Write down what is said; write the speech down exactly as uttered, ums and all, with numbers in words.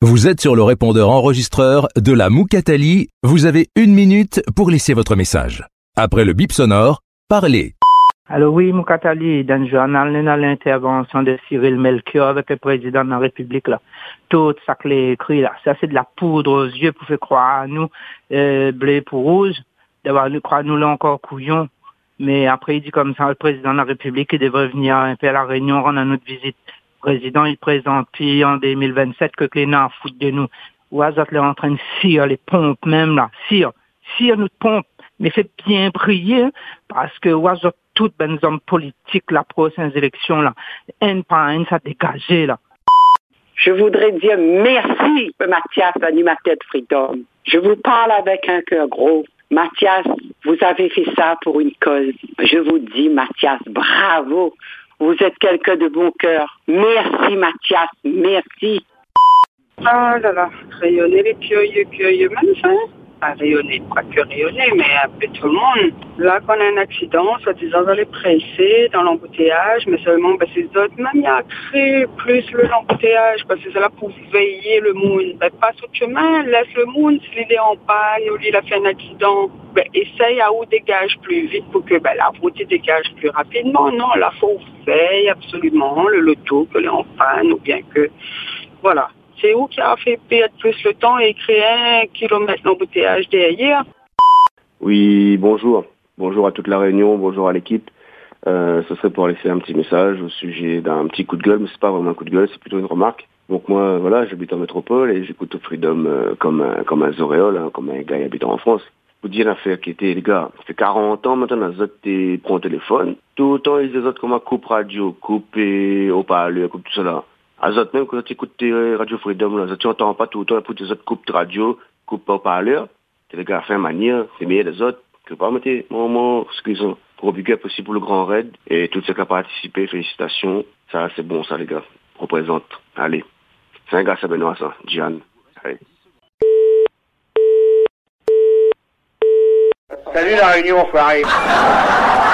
Vous êtes sur le répondeur enregistreur de la Moukatali. Vous avez une minute pour laisser votre message. Après le bip sonore, parlez. Alors oui, Moukatali, dans le journal, dans l'intervention de Cyril Melchior avec le président de la République, là, tout ça qu'il a écrit, là, ça c'est de la poudre aux yeux pour faire croire à nous, euh, blé pour rouge, d'avoir nous croire nous là encore couillons. Mais après, il dit comme ça, le président de la République, il devrait venir un peu à la Réunion, rendre notre visite. Le président, il présente puis en deux mille vingt-sept que les nains foutent de nous. Ouazat est en train de cire les pompes même là, cire, cire notre pompe. Mais fait bien prier, parce que Ouazat, toutes les hommes politiques, la prochaine élection là, un par un, ça dégagé là. Je voudrais dire merci, Mathias, animateur de Freedom. Je vous parle avec un cœur gros. Mathias, vous avez fait ça pour une cause. Je vous dis, Mathias, bravo. Vous êtes quelqu'un de bon cœur. Merci, Mathias. Merci. Ah là là, rayonner les curieux, curieux, même ça. Pas rayonner, pas que rayonner, mais un peu tout le monde. Là, quand on a un accident, soi-disant d'aller presser dans l'embouteillage, mais seulement, ben, c'est d'autres, même il y a créé plus le l'embouteillage, parce que c'est là pour veiller le monde. Ben, passe au chemin, laisse le monde, s'il est en panne, ou il a fait un accident, ben, essaye à où dégage plus vite pour que, ben, la route dégage plus rapidement. Non, là, faut veiller absolument le loto, que l'est en panne, ou bien que, voilà. C'est où qui a fait perdre plus le temps et créer un kilomètre d'embouteillage derrière? Oui, bonjour. Bonjour à toute la Réunion, bonjour à l'équipe. Euh, ce serait pour laisser un petit message au sujet d'un petit coup de gueule, mais c'est pas vraiment un coup de gueule, c'est plutôt une remarque. Donc moi, voilà, j'habite en métropole et j'écoute Freedom euh, comme un, comme un zoréole, hein, comme un gars habitant en France. Vous dire l'affaire qui était, les gars, ça fait quarante ans maintenant, les autres prennent le téléphone. Tout le temps, ils disent comme coupe radio, coupe haut-parleur, coupe tout ça là. Azot, même quand tu écoutes Radio Freedom, là, tu n'entends pas tout le temps, pour tes autres coupes de radio, coupes au parleur, c'est les gars fait manière, c'est meilleur des autres, que pas mettre moment, ce qu'ils ont pour obliger possible pour le Grand Raid, et tous ceux qui ont participé, félicitations, ça c'est bon ça les gars, représente, allez, c'est un gars c'est Benoît ça, Gian, allez. Salut la Réunion, enfoiré.